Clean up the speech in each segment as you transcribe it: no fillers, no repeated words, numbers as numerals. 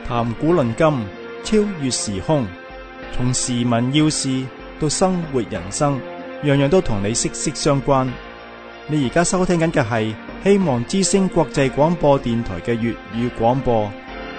談古論今，超越時空，從時聞要事到生活人生，樣樣都同你息息相關。你而家收聽緊嘅係希望之聲國際廣播電台嘅粵語廣播。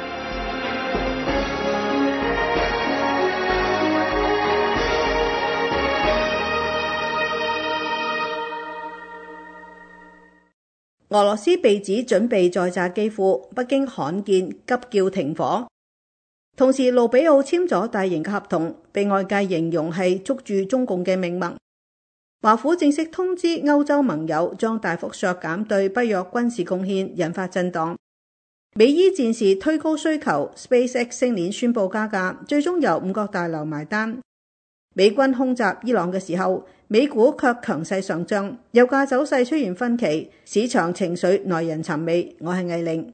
俄羅斯被指準備再炸基輔，北京罕見急叫停火。同時，盧比奧簽咗大型嘅合同，被外界形容係捉住中共嘅命脈。華府正式通知歐洲盟友將大幅削減對北約軍事貢獻，引發震盪。美伊戰事推高需求 ，SpaceX 星鏈宣布加價，最終由五角大樓埋單。美軍空襲伊朗嘅時候，美股卻強勢上漲，油價走勢出現分歧，市場情緒耐人尋味。我係魏玲。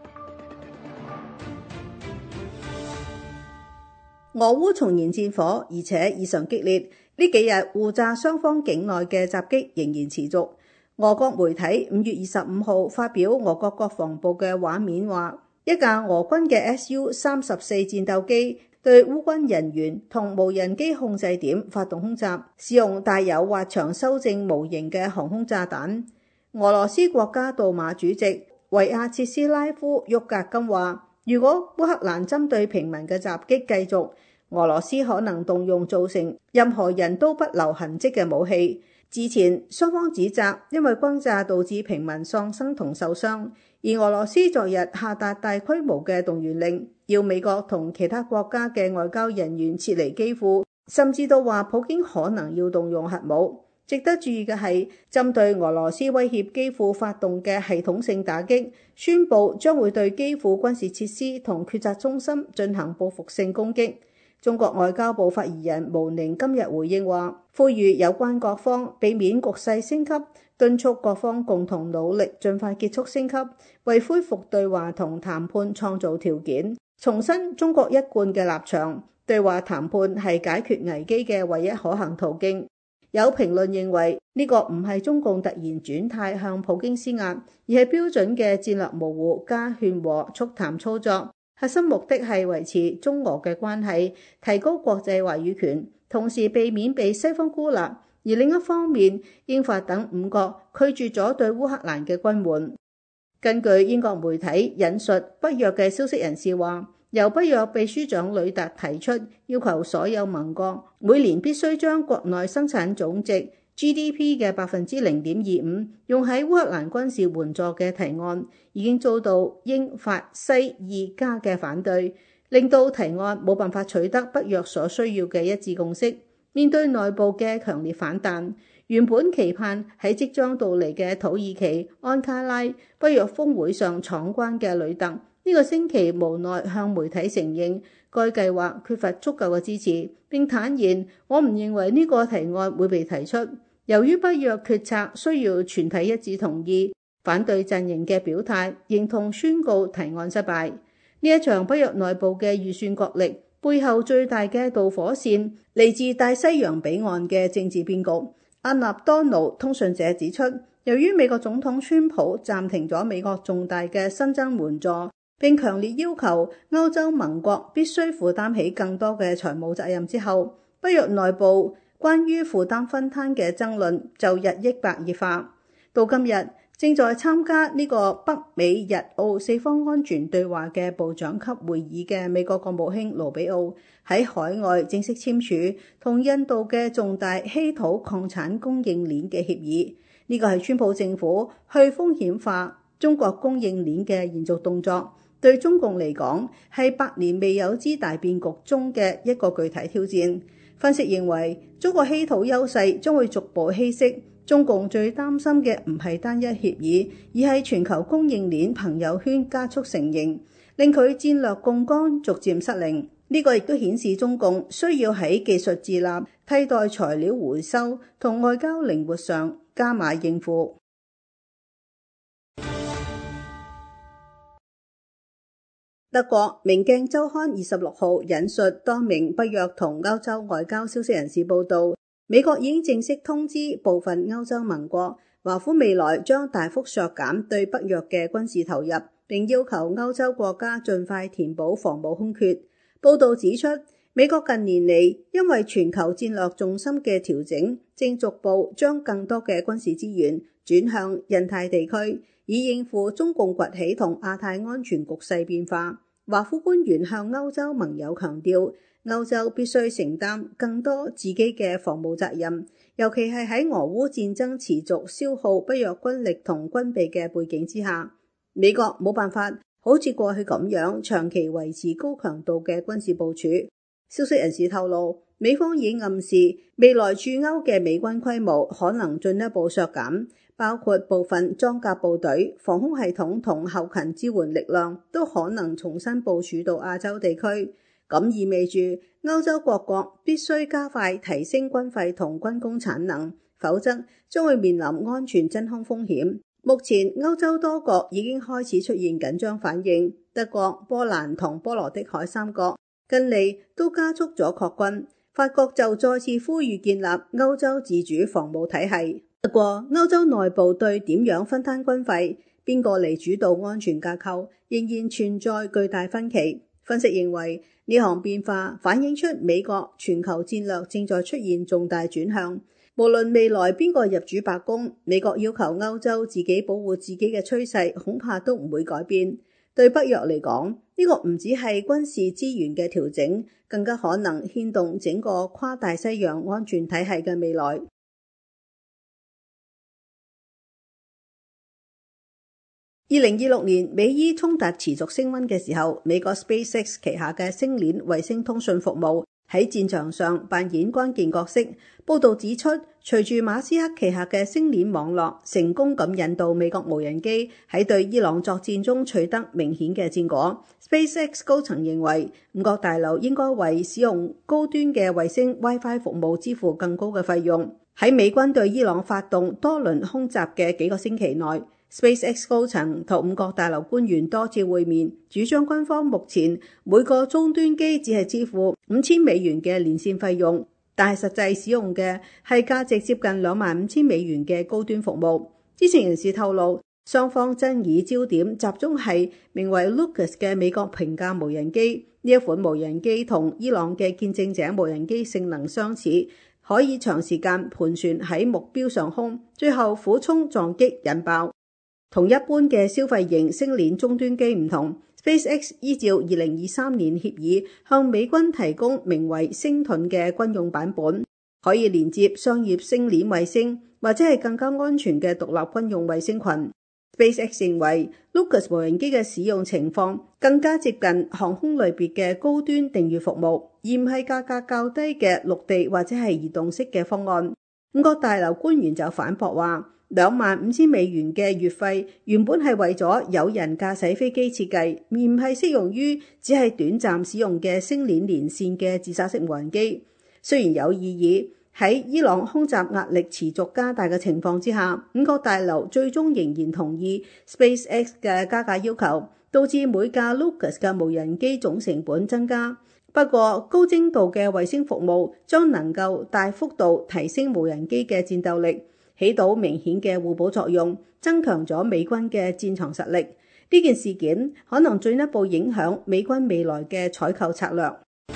俄烏重燃戰火，而且異常激烈。呢幾日互炸雙方境內嘅襲擊仍然持續。俄國媒體5月25號發表俄國國防部嘅畫面話，一架俄軍嘅 Su-34戰鬥機對烏軍人員同無人機控制點發動空襲，使用帶有滑翔修正模型嘅航空炸彈。俄羅斯國家杜馬主席維亞切斯拉夫沃格金話，如果烏克蘭針對平民嘅襲擊繼續，俄羅斯可能動用造成任何人都不留痕跡嘅武器。之前雙方指責因為轟炸導致平民喪生同受傷，而俄羅斯昨日下達大規模嘅動員令，要美國同其他國家嘅外交人員撤離基輔，甚至到話普京可能要動用核武。值得注意嘅係，針對俄羅斯威脅基輔發動嘅系統性打擊，宣布將會對基輔軍事設施同決策中心進行報復性攻擊。中國外交部發言人毛寧今日回應話，呼籲有關各方避免局勢升級，敦促各方共同努力盡快結束升級，為恢復對話同談判創造條件。重申中國一貫嘅立場，對話談判係解決危機嘅唯一可行途徑。有評論認為，呢個唔係中共突然轉態向普京施壓，而係標準嘅戰略模糊加勸和促談操作。核心目的係維持中俄嘅關係，提高國際話語權，同時避免被西方孤立。而另一方面，英法等5國拒絕咗對烏克蘭嘅軍援。根據英國媒體引述北約嘅消息人士話，由北約秘書長呂達提出要求所有盟國每年必須將國內生產總值 GDP 嘅 0.25% 用喺烏克蘭軍事援助嘅提案，已經遭到英法西意加嘅反對，令到提案冇辦法取得北約所需要嘅一致共識。面對內部嘅強烈反彈，原本期盼喺即將到嚟嘅土耳其安卡拉北約峰會上闖關嘅呂特，呢個星期無奈向媒體承認該計劃缺乏足夠嘅支持，並坦言，我唔認為呢個提案會被提出。由於北約決策需要全體一致同意，反對陣營嘅表態認同宣告提案失敗。呢一場北約內部嘅預算角力背後最大嘅導火線嚟自大西洋彼岸嘅政治變局。阿納多奴通訊社指出，由於美國總統川普暫停咗美國重大嘅新增援助，並強烈要求歐洲盟國必須負擔起更多嘅財務責任之後，北約內部關於負擔分攤嘅爭論就日益白熱化。到今日，正在參加呢個北美日澳4方安全對話嘅部長級會議嘅美國國務卿盧比奧喺海外正式簽署同印度嘅重大稀土礦產供應鏈嘅協議。呢個係川普政府去風險化中國供應鏈嘅延續動作，對中共嚟講係百年未有之大變局中嘅一個具體挑戰。分析認為，中國稀土優勢將會逐步稀釋。中共最擔心嘅唔係單一協議，而係全球供應鏈朋友圈加速成形，令佢戰略槓桿逐漸失靈。呢個亦都顯示中共需要喺技術自立、替代材料回收同外交靈活上加碼應付。德國明鏡週刊26號引述多名北約同歐洲外交消息人士報道，美國已經正式通知部分歐洲盟國，華府未來將大幅削減對北約嘅軍事投入， 並要求歐洲國家盡快填補防務空缺。報導指出，美國近年嚟因為全球戰略重心嘅調整，正逐步將更多嘅軍事資源轉向印太地區，以應付中共崛起同亞太安全局勢變化。華府官員向歐洲盟友強調，歐洲必須承擔更多自己嘅防務責任，尤其係喺俄烏戰爭持續消耗北約軍力同軍備嘅背景之下，美國冇辦法好似過去咁樣長期維持高強度嘅軍事部署。消息人士透露，美方已暗示未來駐歐嘅美軍規模可能進一步削減，包括部分裝甲部隊、防空系統同後勤支援力量都可能重新部署到亞洲地區。咁意味住歐洲各國必須加快提升軍費同軍工產能，否則將會面臨安全真空風險。目前歐洲多國已經開始出現緊張反應，德國、波蘭同波羅的海三國近嚟都加速咗擴軍，法國就再次呼籲建立歐洲自主防務體系。不過歐洲內部對點樣分攤軍費、邊個嚟主導安全架構，仍然存在巨大分歧。分析認為，呢項變化反映出美國全球戰略正在出現重大轉向。無論未來邊個入主白宮，美國要求歐洲自己保護自己嘅趨勢恐怕都唔會改變。對北約嚟講，呢個唔只係軍事資源嘅調整，更加可能牽動整個跨大西洋安全體系嘅未來。2026年美伊衝突持續升溫嘅時候，美國 SpaceX 旗下嘅星鏈衛星通訊服務喺戰場上扮演關鍵角色。報導指出，隨住馬斯克旗下嘅星鏈網絡成功咁引導美國無人機喺對伊朗作戰中取得明顯嘅戰果， SpaceX 高層認為五角大樓應該為使用高端嘅衛星 WiFi 服務支付更高嘅費用。喺美軍對伊朗發動多輪空襲嘅幾個星期內，SpaceX 高層同五角大樓官員多次會面，主張軍方目前每個終端機只係支付$5000嘅連線費用，但係實際使用嘅係價值接近$25,000嘅高端服務。知情人士透露，雙方爭議焦點集中係名為 Lucas 嘅美國平價無人機。呢一款無人機同伊朗嘅見證者無人機性能相似，可以長時間盤旋喺目標上空，最後俯衝撞擊引爆。同一般嘅消費型星鏈終端機唔同， SpaceX 依照2023年協議向美軍提供名為星盾嘅軍用版本，可以連接商業星鏈衛星或者係更加安全嘅獨立軍用衛星群。SpaceX 認為 Lucas 無人機嘅使用情況更加接近航空類別嘅高端訂閱服務，而唔係價格較低嘅陸地或者係移動式嘅方案。五角大樓官員就反駁話，$25,000嘅月費原本係為咗有人駕駛飛機設計，而唔係適用於只係短暫使用嘅星鏈連線嘅自殺式無人機。雖然有異議，喺伊朗空襲壓力持續加大嘅情況之下，五角大樓最終仍然同意 SpaceX 嘅加價要求，導致每架 Lucas 嘅無人機總成本增加。不過，高精度嘅衛星服務將能夠大幅度提升無人機嘅戰鬥力，起到明顯嘅互補作用，增強咗美軍嘅戰場實力。呢件事件可能進一步影響美軍未來嘅採購策略。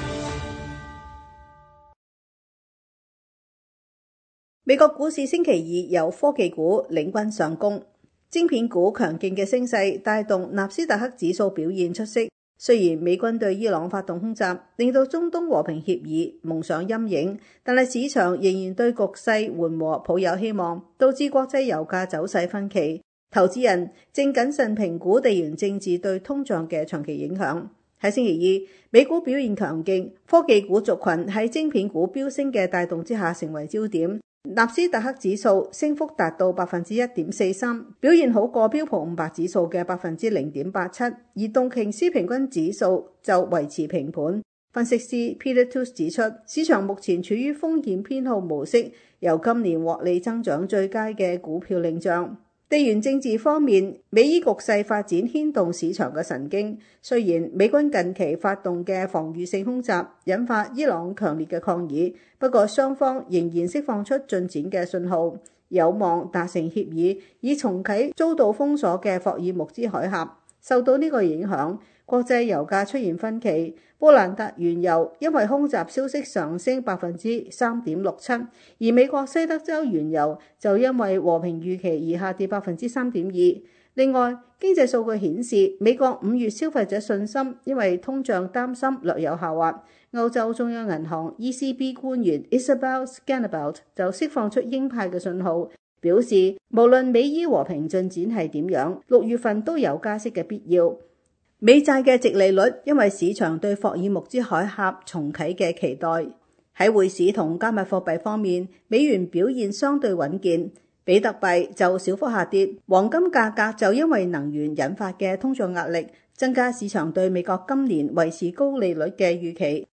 美國股市星期二由科技股領軍上攻，晶片股強勁嘅升勢帶動納斯達克指數表現出色。雖然美軍對伊朗發動空襲，令到中東和平協議蒙上陰影，但係市場仍然對局勢緩和抱有希望，導致國際油價走勢分歧。投資人正謹慎評估地緣政治對通脹嘅長期影響。喺星期二，美股表現強勁，科技股族群喺晶片股飆升嘅帶動之下成為焦點。納斯達克指數升幅達到 1.43%， 表現好過標普500指數嘅 0.87%， 而道瓊斯平均指數就維持平盤。分析師 Peter Tools 指出，市場目前處於風險偏好模式，由今年獲利增長最佳嘅股票領漲。地緣政治方面，美伊局勢發展牽動市場嘅神經。雖然美軍近期發動嘅防禦性空襲引發伊朗強烈嘅抗議，不過雙方仍然釋放出進展嘅信號，有望達成協議，以重啟遭到封鎖嘅霍爾木茲海峽。 受到呢個影響，國際油價出現分歧。布蘭特原油因為空襲消息上升3.67%，而美國西德州原油就因為和平預期而下跌3.2%。另外，經濟數據顯示，美國5月消費者信心因為通脹擔心略有下滑。歐洲中央銀行 ECB 官員 Isabel Schnabel 就釋放出鷹派嘅信號，表示無論美伊和平進展係點樣，6月份都有加息嘅必要。美債嘅殖利率因為市場對霍爾木茲海峽重啟嘅期待。喺匯市同加密貨幣方面，美元表現相對穩健，比特幣就小幅下跌，黃金價格就因為能源引發嘅通脹壓力，增加市場對美國今年維持高利率嘅預期。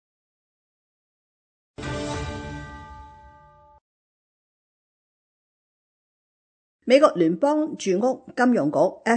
美國聯邦住屋金融局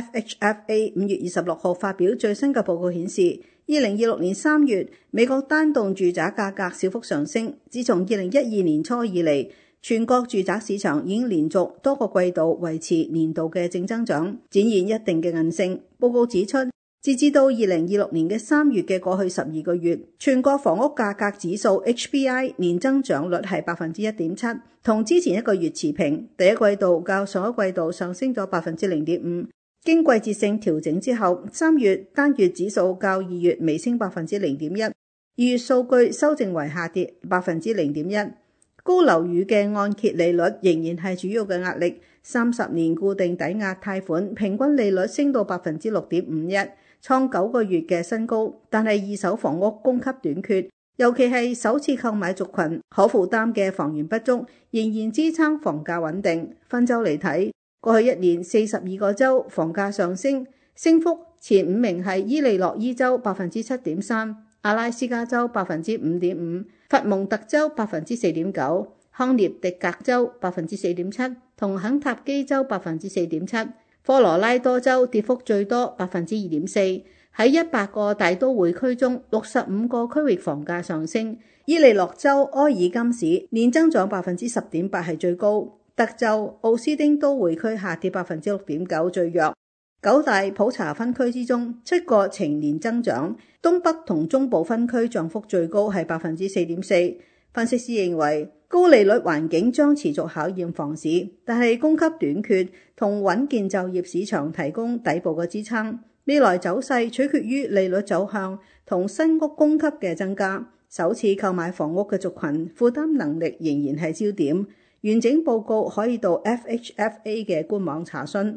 FHFA 5月26號發表最新嘅報告顯示，2026年3月美國單棟住宅價格小幅上升。自從2012年初以嚟，全國住宅市場已經連續多個季度維持年度嘅正增長，展現一定嘅韌性。報告指出，截至到2026年嘅3月嘅過去12個月，全國房屋價格指數 HPI 年增長率係 1.7%， 同之前一個月持平。第一季度較上一季度上升咗 0.5%。經季節性調整之後，3月單月指數較2月微升 0.1%， 2月數據修正為下跌 0.1%。高樓宇嘅按揭利率仍然係主要嘅壓力，30年固定抵押貸款平均利率升到 6.51%，創9個月嘅新高。但係二手房屋供給短缺，尤其係首次購買族群可負擔嘅房源不足，仍然支撐房價穩定。分州嚟睇，過去一年42個州房價上升，升幅前5名係伊利諾伊州 7.3%、阿拉斯加州 5.5%、佛蒙特州 4.9%、康涅狄格州 4.7%同肯塔基州 4.7%。科羅拉多州跌幅最多 2.4%。喺100個大都會區中，65個區域房價上升。伊利諾州柯爾金市年增長 10.8% 係最高。德州奧斯丁都會區下跌 6.9% 最弱。9大普查分區之中，7個呈年增長，東北同中部分區漲幅最高係 4.4%。分析師認為，高利率環境將持續考驗房市，但係供給短缺同穩健就業市場提供底部嘅支撐。未來走勢取決於利率走向同新屋供給嘅增加。首次購買房屋嘅族群負擔能力仍然係焦點。完整報告可以到 FHFA 嘅官網查詢。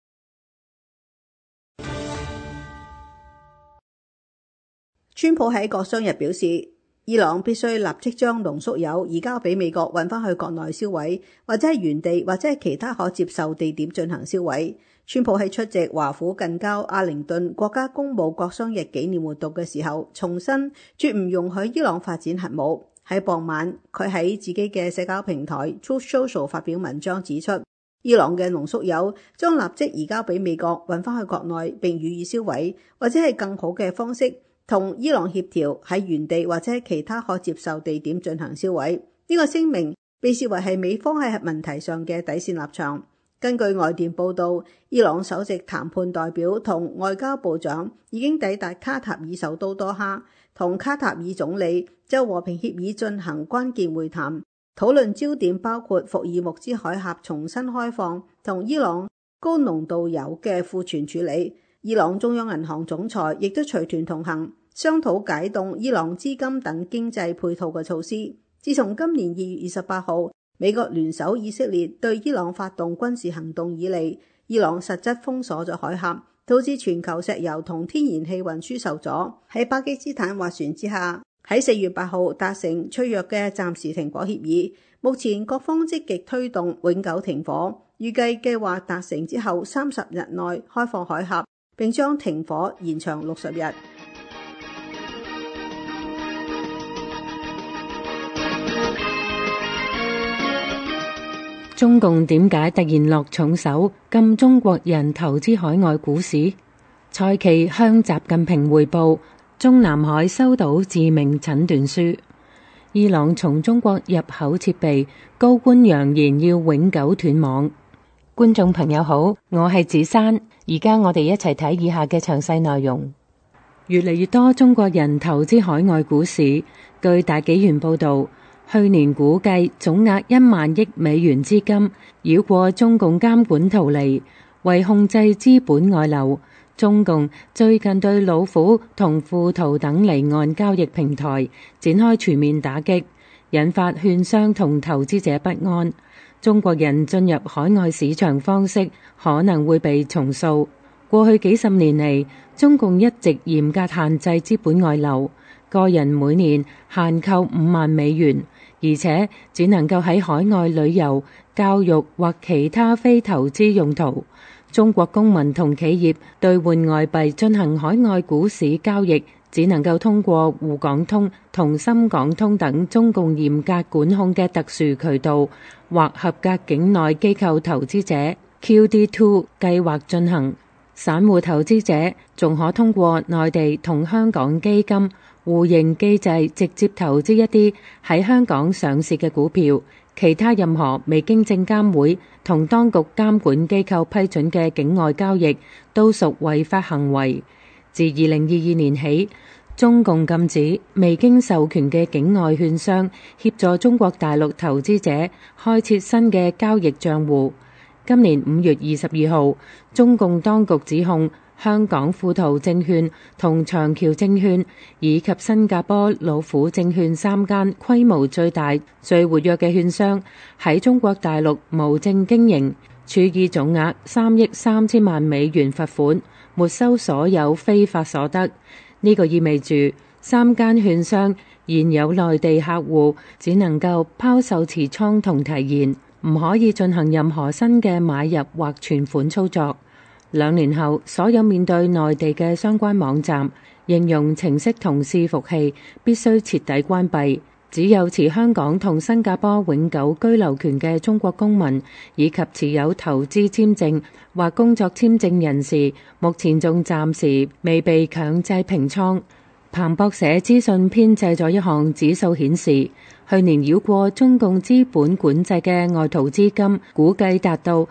川普喺國殤日表示，伊朗必須立即將濃縮鈾移交俾美國運返去國內銷毀，或者係原地或者係其他可接受地點進行銷毀。川普喺出席華府近郊阿靈頓國家公墓國殤日紀念活動嘅時候，重申絕唔容許伊朗發展核武。喺傍晚，佢喺自己嘅社交平台 Truth Social 發表文章指出，伊朗嘅濃縮鈾將立即移交俾美國運返去國內並予以銷毀，或者係更好嘅方式同伊朗協調喺原地或者其他可接受地點進行銷毀。呢個聲明被視為係美方喺核問題上嘅底線立場。根據外電報道，伊朗首席談判代表同外交部長已經抵達卡塔爾首都多哈，同卡塔爾總理就和平協議進行關鍵會談，討論焦點包括霍爾木茲海峽重新開放同伊朗高濃度鈾嘅庫存處理。伊朗中央銀行總裁亦都隨團同行，商討解凍伊朗資金等經濟配套嘅措施。自從今年2月28號美國聯手以色列對伊朗發動軍事行動以嚟，伊朗實質封鎖咗海峽，導致全球石油同天然氣運輸受阻。喺巴基斯坦斡旋之下，喺4月8號達成脆弱嘅暫時停火協議。目前各方積極推動永久停火，預計計劃達成之後30日內開放海峽，並將停火延長60日。 中共點解突然落重手禁中國人投資海外股市？蔡奇向習近平匯報，中南海收到致命診斷書。伊朗從中國入口設備，高官揚言要永久斷網。 觀眾朋友好，我係子珊，而家我哋一齊睇以下嘅詳細內容。越嚟越多中國人投資海外股市。據大紀元報導，去年估計總額1萬億美元資金繞過中共監管逃離。為控制資本外流，中共最近對老虎同富途等離岸交易平台展開全面打擊，引發券商同投資者不安。中國人進入海外市場方式可能會被重塑。過去幾十年嚟，中共一直嚴格限制資本外流，個人每年限購5萬美元，而且只能夠喺海外旅遊、教育或其他非投資用途。中國公民同企業兌換外幣進行海外股市交易，只能夠通過滬港通同深港通等中共嚴格管控嘅特殊渠道，或合格境內機構投資者 QD2 計劃進行。散戶投資者仲可通過內地同香港基金互認機制直接投資一啲喺香港上市嘅股票。其他任何未經證監會同當局監管機構批准嘅境外交易都屬違法行為。自2022年起，中共禁止未經授權嘅境外券商協助中國大陸投資者開設新嘅交易賬戶。今年5月22號，中共當局指控香港富途證券同長橋證券以及新加坡老虎證券3間規模最大、最活躍嘅券商喺中國大陸無證經營，處以總額3億3千萬美元罰款，沒收所有非法所得。呢個意味住3間券商現有內地客戶只能夠拋售持倉同提現，唔可以進行任何新嘅買入或存款操作。2年後，所有面對內地嘅相關網站、應用程式同伺服器必須徹底關閉。只有持香港同新加坡永久居留權嘅中國公民以及持有投資簽證或工作簽證人士，目前仲暫時未被強制平倉。彭博社資訊編製咗一項指數顯示，去年繞過中共資本管制嘅外逃資金估計達到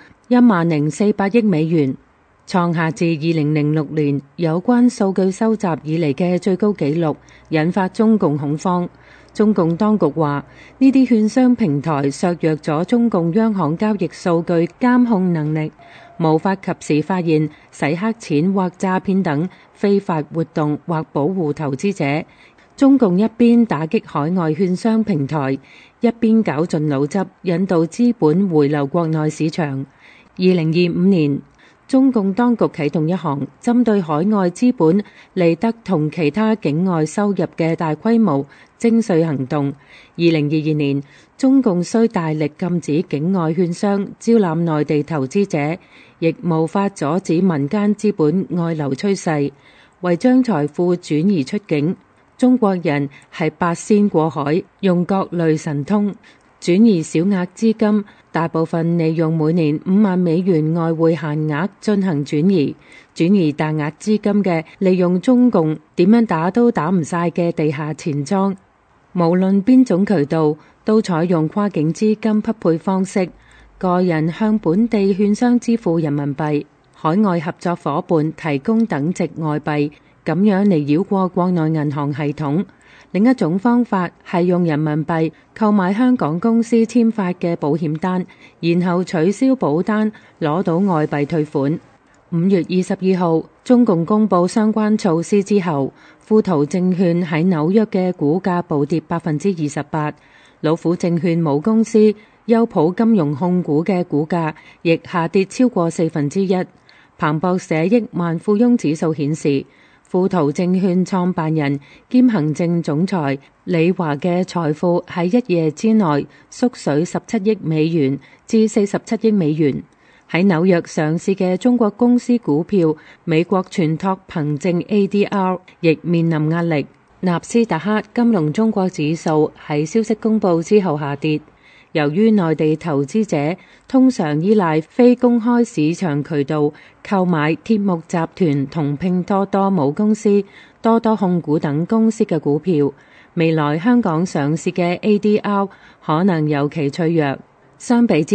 10400億美元。創下自2006年有關數據收集以嚟嘅最高紀錄，引發中共恐慌。中共當局話，呢啲券商平台削弱咗中共央行交易數據監控能力，無法及時發現洗黑錢或詐騙等非法活動或保護投資者。中共一邊打擊海外券商平台，一邊絞盡腦汁引導資本回流國內市場。2025年，中共當局啟動一項針對海外資本利得同其他境外收入嘅大規模徵稅行動。2022年，中共雖大力禁止境外券商招攬內地投資者，亦無法阻止民間資本外流趨勢。為將財富轉移出境，中國人係八仙過海，用各類神通轉移小額資金，大部分利用每年5萬美元外匯限額進行轉移大額資金嘅，利用中共點樣打都打唔晒嘅地下錢莊。無論邊種渠道，都採用跨境資金匹配方式，個人向本地券商支付人民幣，海外合作夥伴提供等值外幣，咁樣嚟繞過國內銀行系統。另一種方法係用人民幣購買香港公司簽發嘅保險單，然後取消保單，攞到外幣退款。5月22號，中共公布相關措施之後，富途證券喺紐約嘅股價暴跌28%，老虎證券母公司優普金融控股嘅股價亦下跌超過1/4。彭博社億萬富翁指數顯示，富途證券創辦人兼行政總裁李華嘅財富喺一夜之內縮水17億美元至47億美元。喺紐約上市嘅中國公司股票美國存託憑證 ADR 亦面臨壓力。納斯達克金融中國指數喺消息公布之後下跌。由於內地投資者通常依賴非公開市場渠道購買鐵木集團同拼多多母公司多多控股等公司嘅股票，未來香港上市嘅 ADR 可能尤其脆弱。相比之下，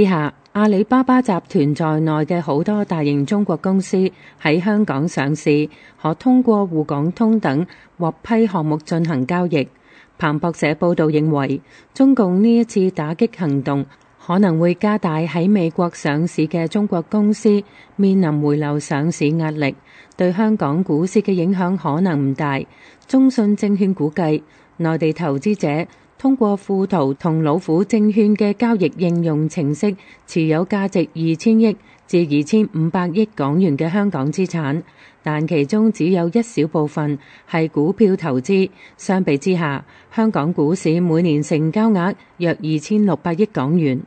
阿里巴巴集團在內嘅好多大型中國公司喺香港上市，可通過滬港通等獲批項目進行交易。彭博社報導認為，中共呢一次打擊行動可能會加大喺美國上市嘅中國公司面臨回流上市壓力，對香港股市嘅影響可能唔大。中信證券估計，內地投資者通過富途同老虎證券嘅交易應用程式持有價值2000億至2500億港元嘅香港資產，但其中只有一小部分係股票投資。相比之下，香港股市每年成交額約2600億港元。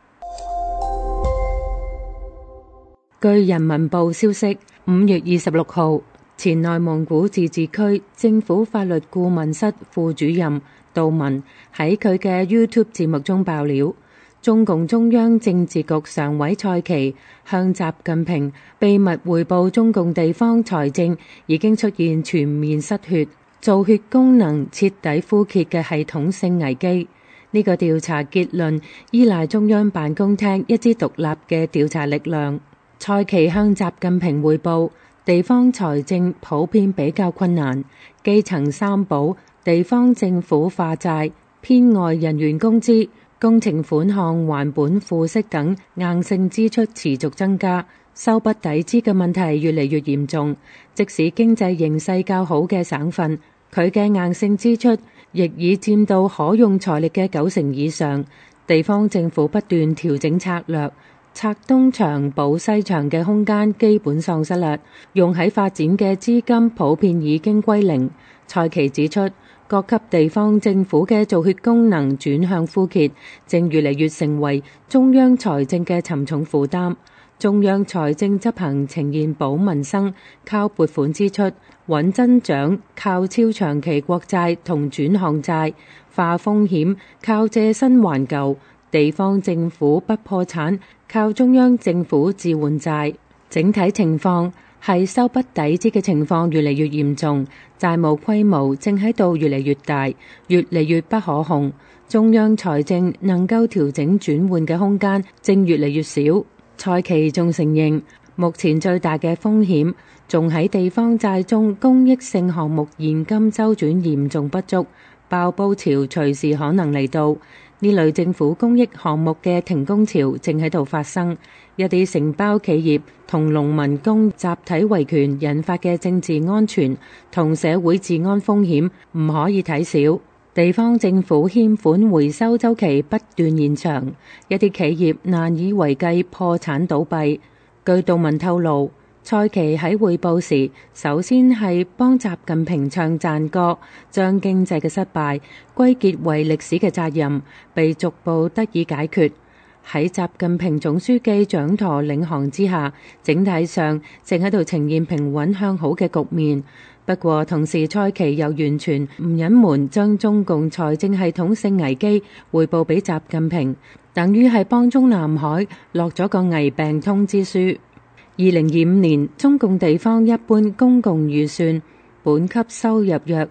據人民報消息，5月26號，前內蒙古自治區政府法律顧問室副主任杜文喺佢嘅 YouTube 節目中爆料，中共中央政治局常委蔡奇向習近平秘密匯報中共地方財政已經出現全面失血、造血功能徹底枯竭嘅系統性危機。呢個調查結論依賴中央辦公廳一支獨立嘅調查力量。蔡奇向習近平匯報，地方財政普遍比較困難，基層三保、地方政府化債、編外人員工資、工程款項還本付息等硬性支出持續增加，收不抵支嘅問題越嚟越嚴重。即使經濟形勢較好嘅省份，佢嘅硬性支出亦已佔到可用財力嘅90%以上。地方政府不斷調整策略，拆東牆補西牆嘅空間基本喪失啦，用喺發展嘅資金普遍已經歸零。蔡奇指出，各級地方政府嘅造血功能轉向枯竭，正越嚟越成為中央財政嘅沉重負擔。中央財政執行呈現保民生、靠撥款支出、穩增長、靠超長期國債同轉項債、化風險、靠借新還舊；地方政府不破產，靠中央政府置換債。整體情況係收不抵支嘅情況越嚟越嚴重，債務規模正喺度越嚟越大，越嚟越不可控。中央財政能夠調整轉換嘅空間正越嚟越少。蔡奇仲承認，目前最大嘅風險仲喺地方債中公益性項目現金周轉嚴重不足，爆煲潮隨時可能嚟到。呢類政府公益項目嘅停工潮正喺度發生，一啲承包企業同農民工集體維權引發嘅政治安全同社會治安風險唔可以睇小。地方政府欠款回收週期不斷延長，一啲企業難以為繼破產倒閉。據杜文透露，蔡奇喺匯報時，首先係幫習近平唱讚歌，將經濟嘅失敗歸結為歷史嘅責任，被逐步得以解決。喺習近平總書記掌舵領航之下，整體上正喺度呈現平穩向好嘅局面。不過同時，蔡奇又完全唔隱瞞將中共財政系統性危機匯報俾習近平，等於係幫中南海落咗個危病通知書。2025年中共地方一般公共預算本級收入約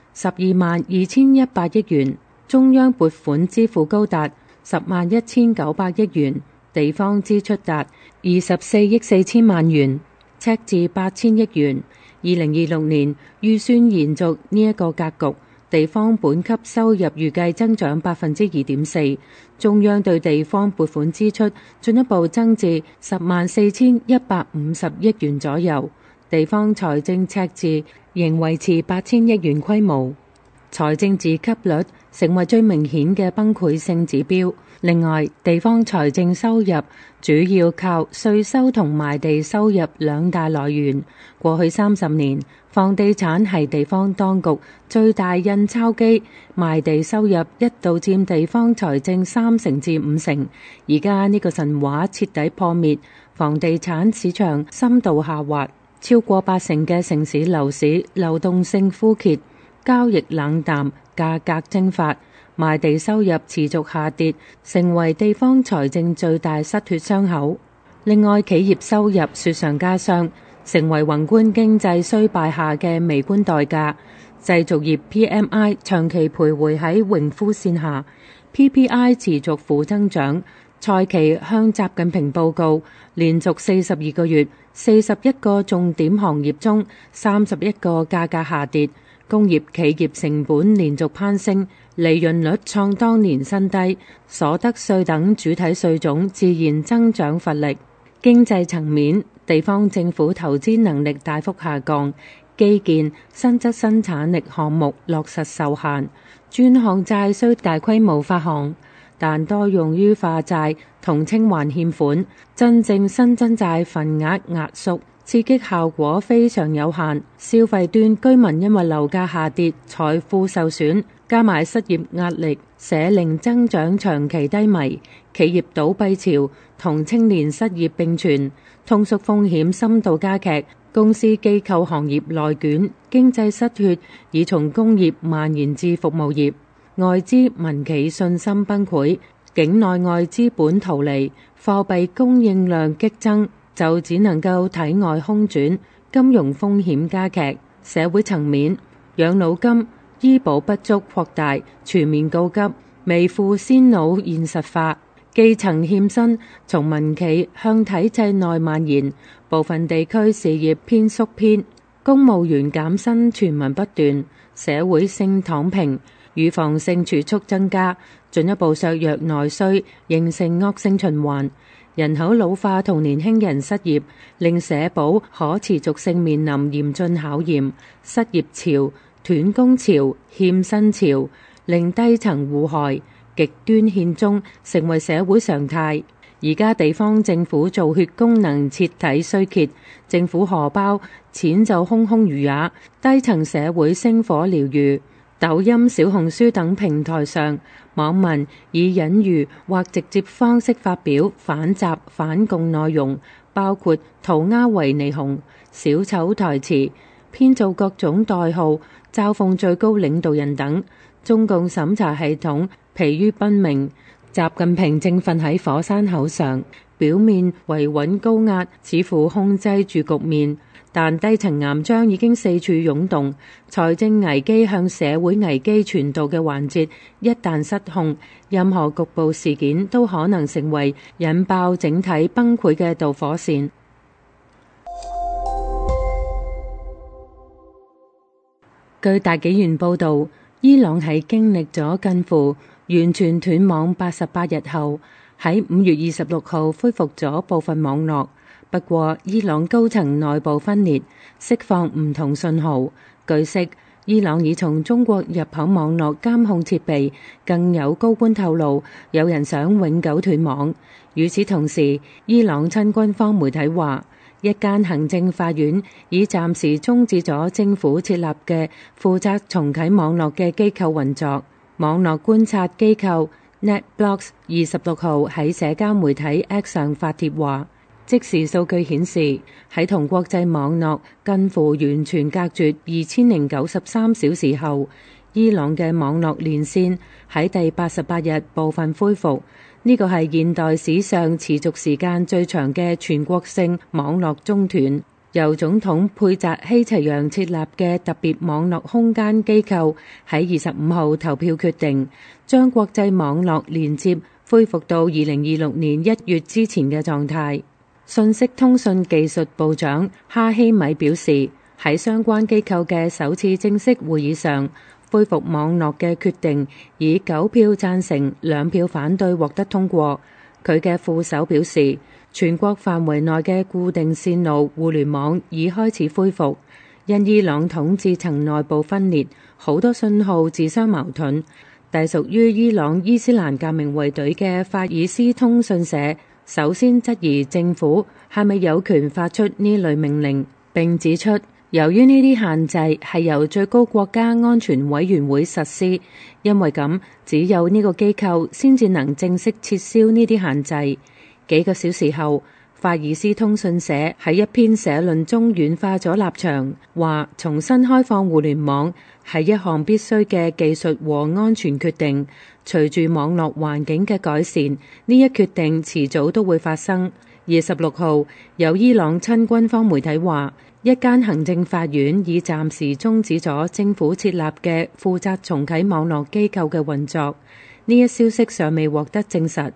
122100億元，中央撥款支付高達101900億元，地方支出達24億4000萬元，赤字8000億元。2026年預算延續呢一個格局，地方本級收入預計增長2.4%，中央對地方撥款支出進一步增至104150億元左右，地方財政赤字仍維持8000億元規模，財政自給率成為最明顯嘅崩潰性指標。另外，地方財政收入主要靠稅收同賣地收入兩大來源。過去30年，房地產係地方當局最大印鈔機，賣地收入一度佔地方財政30%至50%。而家呢個神話徹底破滅，房地產市場深度下滑，超過80%嘅城市樓市流動性枯竭，交易冷淡，價格蒸發。賣地收入持續下跌，成為地方財政最大失血傷口。另外，企業收入雪上加霜，成為宏觀經濟衰敗下嘅微觀代價。製造業 PMI 長期徘徊喺榮枯線下，PPI 持續負增長， 蔡奇向習近平報告，連續42個月，41個重點行業中31個價格下跌，工業企業成本連續攀升，利潤率創當年新低，所得稅等主體稅種自然增長乏力。經濟層面，地方政府投資能力大幅下降，基建、新質生產力項目落實受限，專項債需大規模發行，但多用於化債同清還欠款，真正新增債份額壓縮，刺激效果非常有限。消費端居民因為樓價下跌，財富受損，加埋失業壓力，社零增長長期低迷，企業倒閉潮同青年失業並存，通縮風險深度加劇，公司機構行業內捲，經濟失血已從工業蔓延至服務業，外資民企信心崩潰，境內外資本逃離，貨幣供應量激增，就只能夠體外空轉，金融風險加劇。社會層面，養老金、醫保不足擴大，全面告急，未富先老現實化，基層欠薪從民企向體制內蔓延，部分地區事業偏縮偏，公務員減薪傳聞不斷，社會性躺平，預防性儲蓄增加，進一步削弱內需，形成惡性循環。人口老化同年輕人失業，令社保可持續性面臨嚴峻考驗。失業潮、斷供潮、欠薪潮，令低層互害，極端欠宗成為社會常態。而家地方政府造血功能徹底衰竭，政府荷包錢就空空如也，低層社會星火燎原。抖音、小紅書等平台上，網民以隱喻或直接方式發表反習反共內容，包括塗鴉維尼熊、小丑台詞、編造各種代號、嘲諷最高領導人等。中共審查系統疲於奔命，習近平正瞓喺火山口上，表面維穩高壓，似乎控制住局面。但低層岩漿已經四處湧動，財政危機向社會危機傳導嘅環節一旦失控，任何局部事件都可能成為引爆整體崩潰嘅導火線。據大紀元報導，伊朗喺經歷咗近乎完全斷網88日後，喺5月26號恢復咗部分網絡。不過，伊朗高層內部分裂，釋放唔同信號。據悉，伊朗已從中國入口網絡監控設備，更有高官透露，有人想永久斷網。與此同時，伊朗親軍方媒體話，一間行政法院已暫時終止咗政府設立嘅負責重啟網絡嘅機構運作。網絡觀察機構 NetBlocks 26號喺社交媒體 X 上發帖話，即時數據顯示，喺同國際網絡近乎完全隔絕2093小時後，伊朗嘅網絡連線喺第88日部分恢復。呢個係現代史上持續時間最長嘅全國性網絡中斷。由總統佩澤希齊揚設立嘅特別網絡空間機構喺25號投票決定，將國際網絡連接恢復到2026年1月之前嘅狀態。信息通訊技術部長哈希米表示，喺相關機構嘅首次正式會議上，恢復網絡嘅決定以9票贊成、2票反對獲得通過。佢嘅副手表示，全國範圍內嘅固定線路互聯網已開始恢復，因伊朗統治層內部分裂，好多信號自相矛盾。隸屬於伊朗伊斯蘭革命衛隊嘅法爾斯通訊社首先質疑政府係咪有權發出呢類命令，並指出，由於呢啲限制係由最高國家安全委員會實施，因為咁只有呢個機構先至能正式撤銷呢啲限制。幾個小時後，法爾斯通訊社喺一篇社論中軟化咗立場，話重新開放互聯網係一項必須嘅技術和安全決定。隨住網絡環境嘅改善，呢一決定遲早都會發生。26號，有伊朗親軍方媒體話，一間行政法院已暫時終止咗政府設立嘅負責重啟網絡機構嘅運作。呢一消息尚未獲得證實。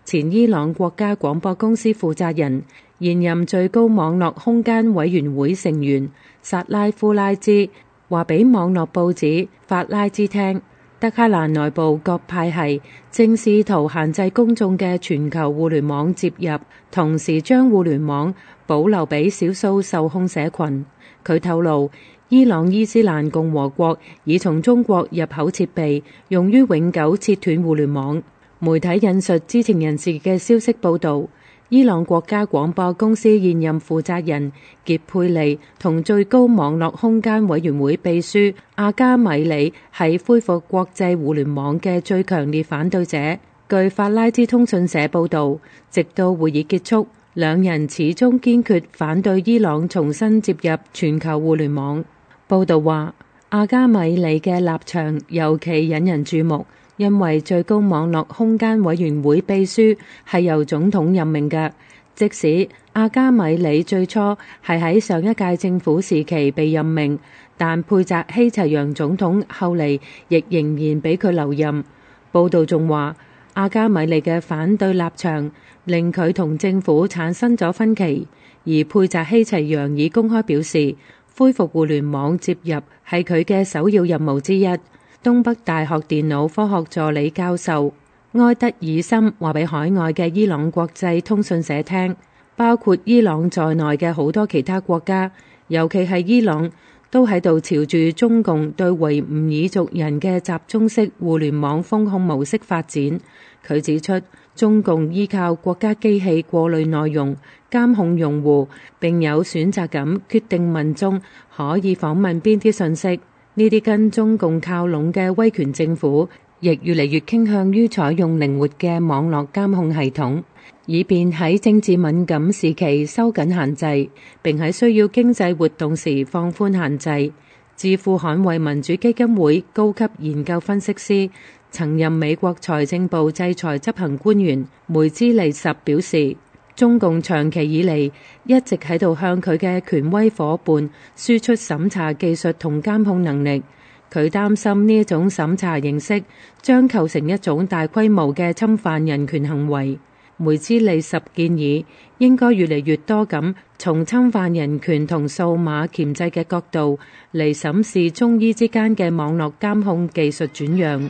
前伊朗國家廣播公司負責人、現任最高網絡空間委員會成員薩拉夫拉茲話俾網絡報紙法拉茲聽，德黑蘭內部各派系正試圖限制公眾嘅全球互聯網接入，同時將互聯網保留俾少數受控社群。佢透露，伊朗伊斯蘭共和國已從中國入口設備，用於永久切斷互聯網。媒體引述知情人士嘅消息報導，伊朗國家廣播公司現任負責人傑佩利同最高網絡空間委員會秘書阿加米里係恢復國際互聯網嘅最強烈反對者。據法拉茲通訊社報導，直到會議結束，兩人始終堅決反對伊朗重新接入全球互聯網。報導話，阿加米里嘅立場尤其引人注目，因為最高網絡空間委員會秘書係由總統任命嘅，即使阿加米里最初係喺上一屆政府時期被任命，但佩扎希齊揚總統後嚟亦仍然俾佢留任。報導仲話，阿加米里嘅反對立場令佢同政府產生咗分歧，而佩扎希齊揚已公開表示，恢復互聯網接入係佢嘅首要任務之一。東北大學電腦科學助理教授埃德爾森話俾海外嘅伊朗國際通訊社聽，包括伊朗在內嘅好多其他國家，尤其係伊朗，都喺度朝住中共對維吾爾族人嘅集中式互聯網封控模式發展。佢指出，中共依靠國家機器過濾內容、監控用戶，並有選擇咁決定民眾可以訪問邊啲信息。呢啲跟中共靠攏嘅威權政府，亦越嚟越傾向於採用靈活嘅網絡監控系統，以便喺政治敏感時期收緊限制，並喺需要經濟活動時放寬限制。智庫捍衛民主基金會高級研究分析師、曾任美國財政部制裁執行官員梅茲利什表示，中共長期以嚟一直喺度向佢嘅權威夥伴輸出審查技術同監控能力。佢擔心呢一種審查形式將構成一種大規模嘅侵犯人權行為。梅茲利什建議應該越嚟越多咁從侵犯人權同數碼鉗制嘅角度嚟審視中伊之間嘅網絡監控技術轉讓。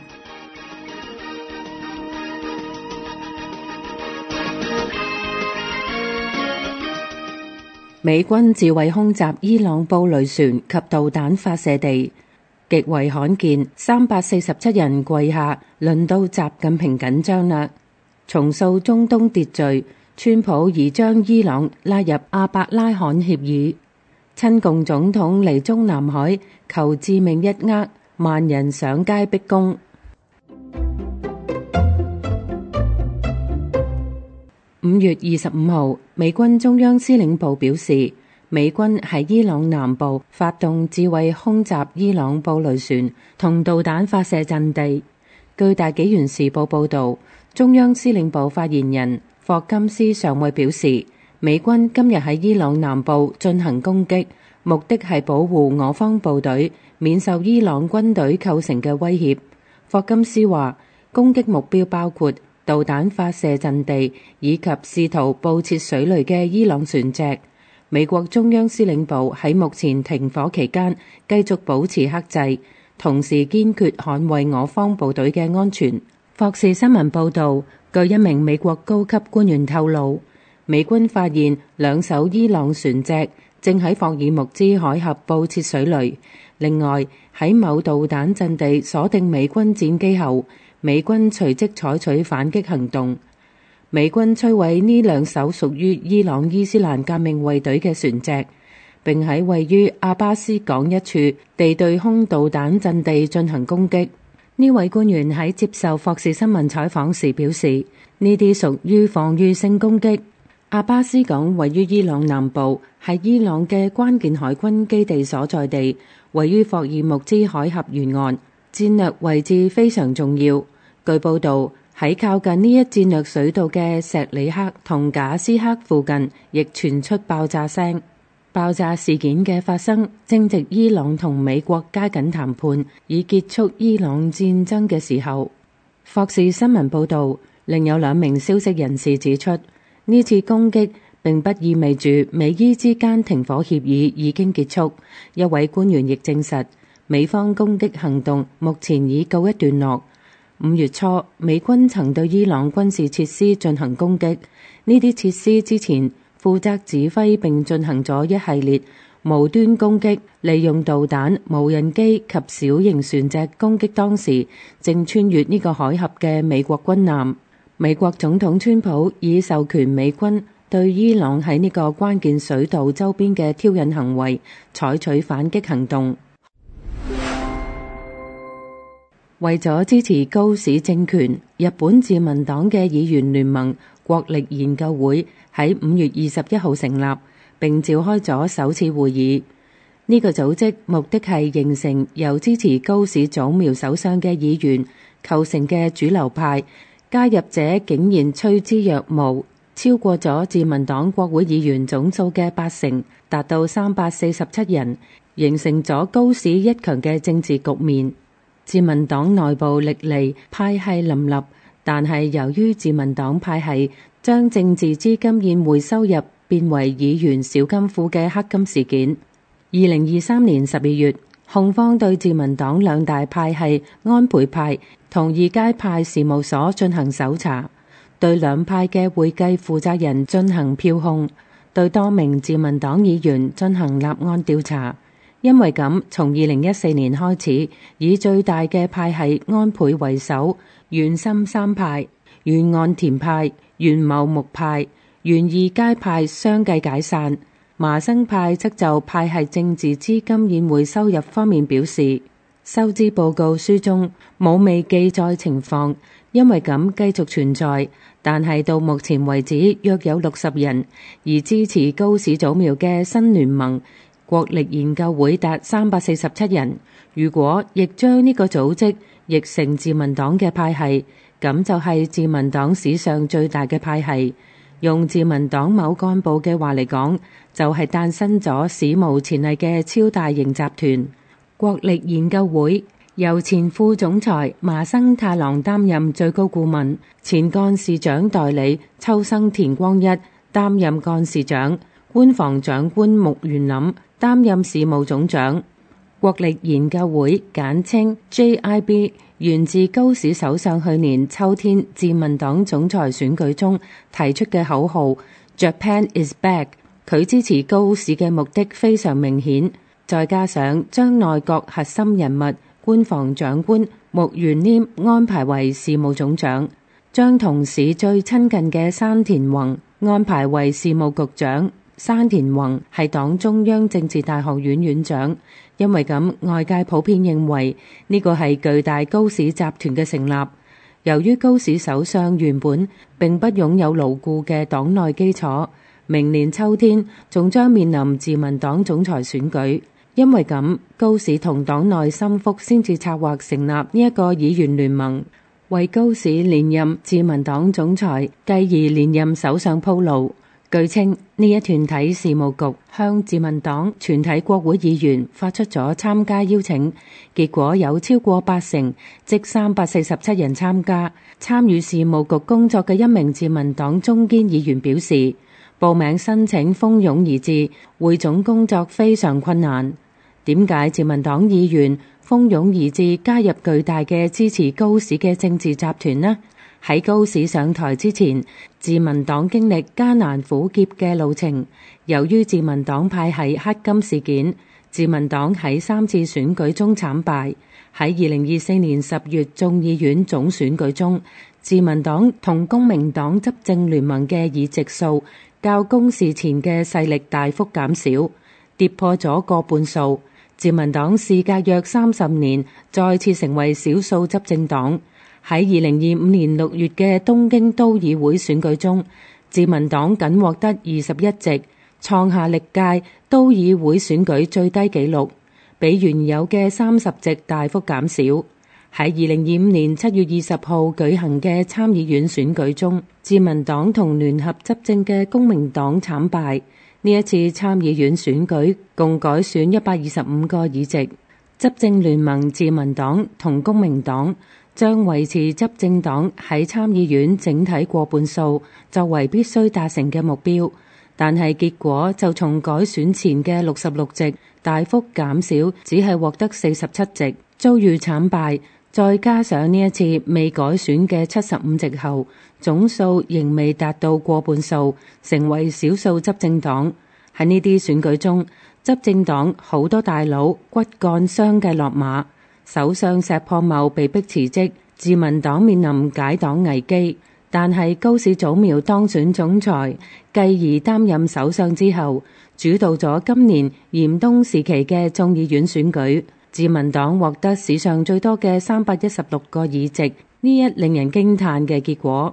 美軍自衛空襲伊朗布雷船及導彈發射地，極為罕見，347人跪下，輪到習近平緊張啦。重塑中東秩序，川普已將伊朗拉入阿伯拉罕協議。親共總統嚟中南海求致命一握，萬人上街逼宮。5月25號，美軍中央司令部表示，美軍喺伊朗南部發動自衛空襲伊朗布雷船同導彈發射陣地。據大紀元時報報導，中央司令部發言人霍金斯上尉表示，美軍今日喺伊朗南部進行攻擊，目的係保護我方部隊免受伊朗軍隊構成嘅威脅。霍金斯話，攻擊目標包括導彈發射陣地以及試圖佈設水雷嘅伊朗船隻。美國中央司令部喺目前停火期間繼續保持克制，同時堅決捍衛我方部隊嘅安全。霍士新聞報導，據一名美國高級官員透露，美軍發現2艘伊朗船隻正喺霍爾木茲海峽佈設水雷。另外，喺某導彈陣地鎖定美軍戰機後，美軍隨即採取反擊行動。美軍摧毀呢2艘屬於伊朗伊斯蘭革命衛隊嘅船隻，並喺位於阿巴斯港一處地對空導彈陣地進行攻擊。呢位官員喺接受霍士新聞採訪時表示，呢啲屬於防禦性攻擊。阿巴斯港位於伊朗南部，係伊朗嘅關鍵海軍基地所在地，位於霍爾木茲海峽沿岸，戰略位置非常重要。據報導，喺靠近呢一戰略水道嘅石里克同賈斯克附近，亦傳出爆炸聲。爆炸事件嘅發生，正值伊朗同美國加緊談判以結束伊朗戰爭嘅時候。霍士新聞報導， 另有2名消息人士指出，呢次攻擊並不意味住美伊之間停火協議已經結束。一位官員亦證實，美方攻擊行動目前已告一段落。5月初，美軍曾對伊朗軍事設施進行攻擊，呢啲設施之前負責指揮並進行咗一系列無端攻擊，利用導彈、無人機及小型船隻攻擊當時正穿越呢個海峽嘅美國軍艦。美國總統川普已授權美軍對伊朗喺呢個關鍵水道周邊嘅挑釁行為採取反擊行動。為咗支持高市政權，日本自民黨嘅議員聯盟國力研究會喺5月21號成立，並召開咗首次會議。呢個組織目的係形成由支持高市早苗首相嘅議員構成嘅主流派，加入者竟然趨之若鶩，超過咗自民黨國會議員總數嘅80%，達到347人，形成咗高市一強嘅政治局面。自民黨內部歷嚟派系林立，但係由於自民黨派系將政治資金宴會收入變為議員小金庫嘅黑金事件，2023年12月，控方對自民黨2大派系安倍派同二階派事務所進行搜查，對2派嘅會計負責人進行票控，對多名自民黨議員進行立案調查。因為咁，從2014年開始，以最大嘅派系安倍為首，原森3派、原岸田派、原茂木派、原二階派相繼解散。麻生派則就派系政治資金宴會收入方面表示，收支報告書中冇未記載情況，因為咁繼續存在。但係到目前為止，約有60人，而支持高市早苗嘅新聯盟國力研究會達347人。如果亦將呢個組織譯成自民黨嘅派系，咁就係自民黨史上最大嘅派系。用自民黨某幹部嘅話嚟講，就係誕生咗史無前例嘅超大型集團。國力研究會由前副總裁麻生太郎擔任最高顧問，前幹事長代理秋生田光一擔任幹事長，官房長官木原稔擔任事務總長。國力研究會簡稱 JIB， 源自高市首相去年秋天自民黨總裁選舉中提出嘅口號 Japan is back。 佢支持高市嘅目的非常明顯，再加上將內閣核心人物官房長官木原稔安排為事務總長，將同市最親近嘅山田宏安排為事務局長。山田宏係黨中央政治大學院院長，因為咁外界普遍認為呢個係巨大高市集團嘅成立。由於高市首相原本並不擁有牢固嘅黨內基礎，明年秋天仲將面臨自民黨總裁選舉，因為咁高市同黨內心腹先至策劃成立呢一個議員聯盟，為高市連任自民黨總裁繼而連任首相鋪路。據稱，呢一團體事務局向自民黨全體國會議員發出咗參加邀請，結果有超過80%，即347人參加。參與事務局工作嘅一名自民黨中堅議員表示，報名申請蜂擁而至，匯總工作非常困難。點解自民黨議員蜂擁而至加入巨大嘅支持高市嘅政治集團呢？喺高市上台之前，自民黨經歷艱難苦澀嘅路程。由於自民黨派系黑金事件，自民黨喺3次選舉中慘敗。喺2024年10月眾議院總選舉中，自民黨同公明黨執政聯盟嘅議席數較公示前嘅勢力大幅減少，跌破咗過半數。自民黨事隔約30年再次成為少數執政黨。喺2025年6月嘅東京都議會選舉中，自民黨僅獲得21席，創下歷屆都議會選舉最低紀錄，比原有嘅30席大幅減少。喺2025年7月20號舉行嘅參議院選舉中，自民黨同聯合執政嘅公明黨慘敗。呢一次參議院選舉共改選125個議席，執政聯盟自民黨同公明黨將維持執政黨喺參議院整體過半數作為必須達成嘅目標，但係結果就從改選前嘅66席大幅減少，只係獲得47席，遭遇慘敗。再加上呢一次未改選嘅75席後，總數仍未達到過半數，成為少數執政黨。喺呢啲選舉中，執政黨好多大佬骨幹相繼落馬，首相石破茂被迫辭職，自民黨面臨解黨危機。但係高市早苗當選總裁，繼而擔任首相之後，主導咗今年嚴冬時期嘅眾議院選舉。自民黨獲得史上最多嘅316個議席，呢一令人驚嘆嘅結果。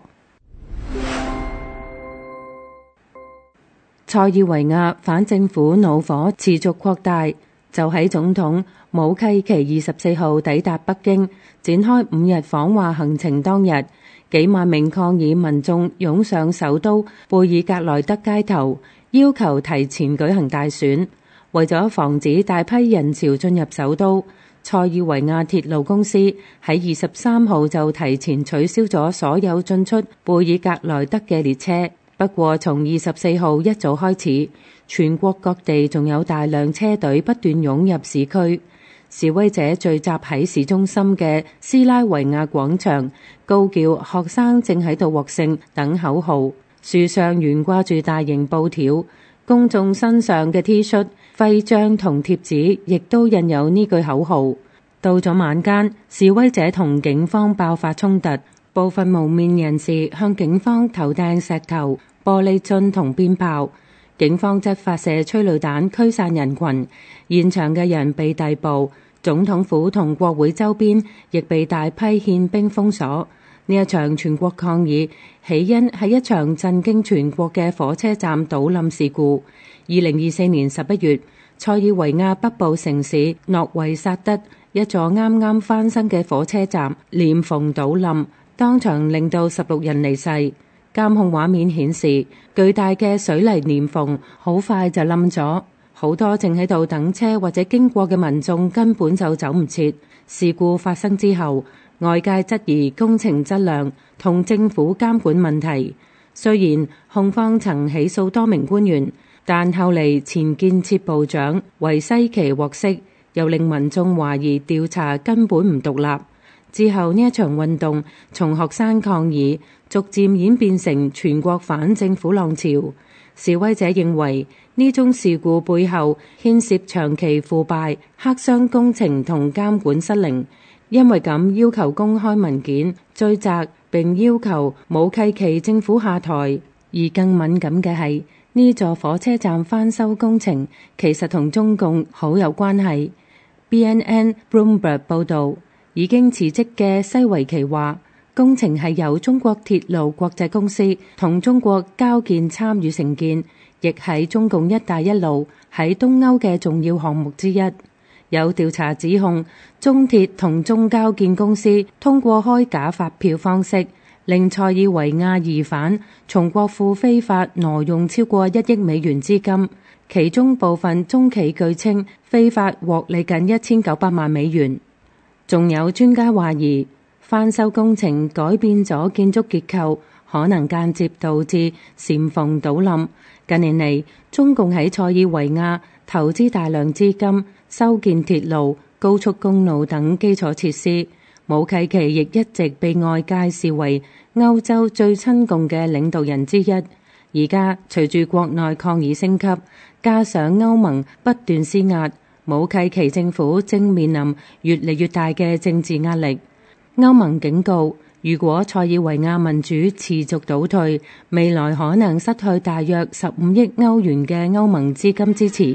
塞爾維亞反政府怒火持續擴大，就喺總統武契奇24號抵達北京，展開5日訪華行程當日，幾萬名抗議民眾湧上首都貝爾格萊德街頭，要求提前舉行大選。為咗防止大批人潮進入首都，塞爾維亞鐵路公司喺23號就提前取消咗所有進出貝爾格萊德嘅列車。不過從24號一早開始，全國各地仲有大量車隊不斷湧入市區。示威者聚集喺市中心嘅斯拉維亞廣場，高叫學生正喺度獲勝等口號，樹上懸掛住大型布條，公眾身上嘅 T 恤、徽章同貼紙亦都印有呢句口號。到咗晚間，示威者同警方爆發衝突，部分蒙面人士向警方投擲石頭、玻璃樽同鞭炮，警方則發射催淚彈驅散人群，現場嘅人被逮捕，總統府同國會周邊亦被大批憲兵封鎖。呢一場全國抗議起因係一場震驚全國嘅火車站倒冧事故。2024年11月，塞爾維亞北部城市諾維薩德一座啱啱翻新嘅火車站連縫倒冧，當場令到16人離世。監控畫面顯示，巨大嘅水泥連縫好快就冧咗，好多正喺度等車或者經過嘅民眾根本就走唔切。事故發生之後，外界質疑工程質量同政府監管問題。雖然控方曾起訴多名官員，但後嚟前建設部長維西奇獲釋，又令民眾懷疑調查根本唔獨立。之後呢一場運動從學生抗議逐漸演變成全國反政府浪潮。示威者認為呢宗事故背後牽涉長期腐敗、黑箱工程同監管失靈，因為咁要求公開文件追責，並要求武契奇政府下台。而更敏感嘅係呢座火車站翻修工程其實同中共好有關係。BNN Bloomberg 報導，已經辭職嘅西維奇話，工程係由中國鐵路國際公司同中國交建參與承建，亦係中共一帶一路喺東歐嘅重要項目之一。有調查指控，中鐵同中交建公司通過開假發票方式，令塞爾維亞疑犯從國庫非法挪用超過1億美元資金，其中部分中企據稱非法獲利近1900萬美元。仲有專家懷疑，翻修工程改變咗建築結構，可能間接導致簷篷倒冧。近年嚟，中共喺塞爾維亞投資大量資金修建鐵路、高速公路等基礎設施。武契奇亦一直被外界視為歐洲最親共嘅領導人之一。而家隨住國內抗議升級，加上歐盟不斷施壓，武契奇政府正面臨越嚟越大嘅政治壓力。歐盟警告，如果塞爾維亞民主持續倒退，未來可能失去大約15億歐元嘅歐盟資金支持。